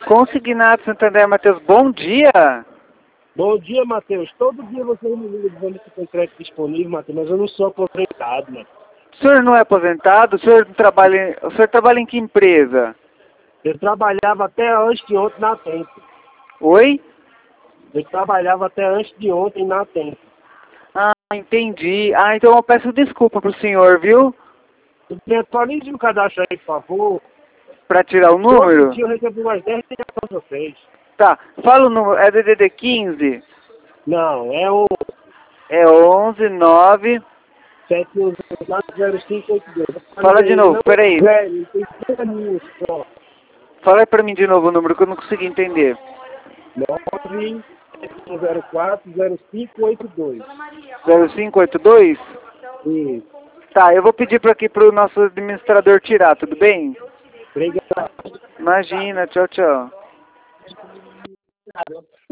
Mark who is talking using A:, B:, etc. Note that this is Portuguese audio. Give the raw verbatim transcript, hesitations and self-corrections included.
A: Consignado Santander, Matheus, bom dia.
B: Bom dia, Matheus. Todo dia você me liga dizendo que tem crédito disponível, Matheus, mas eu não sou aposentado, né?
A: O senhor não é aposentado? O senhor trabalha em, o senhor trabalha em que empresa?
B: Eu trabalhava até antes de ontem na Tempo.
A: Oi?
B: Eu trabalhava até antes de ontem na Tempo.
A: Ah, entendi. Ah, então eu peço desculpa pro senhor, viu?
B: Me atualize o cadastro aí, por favor.
A: Pra tirar o número?
B: Todo dia eu recebi umas dez ligações de vocês.
A: Tá, fala o número, é D D D quinze?
B: Não, é o
A: É onze nove.
B: sete um zero quatro zero cinco oito dois.
A: Fala de novo, peraí.
B: Velho, tem trinta mil só.
A: Fala aí pra mim de novo o número que eu não consegui entender.
B: nove sete um zero quatro zero cinco oito dois.
A: zero cinco oito dois?
B: Isso.
A: Tá, eu vou pedir para aqui pro nosso administrador tirar, tudo bem?
B: Obrigado.
A: Imagina, tchau, tchau.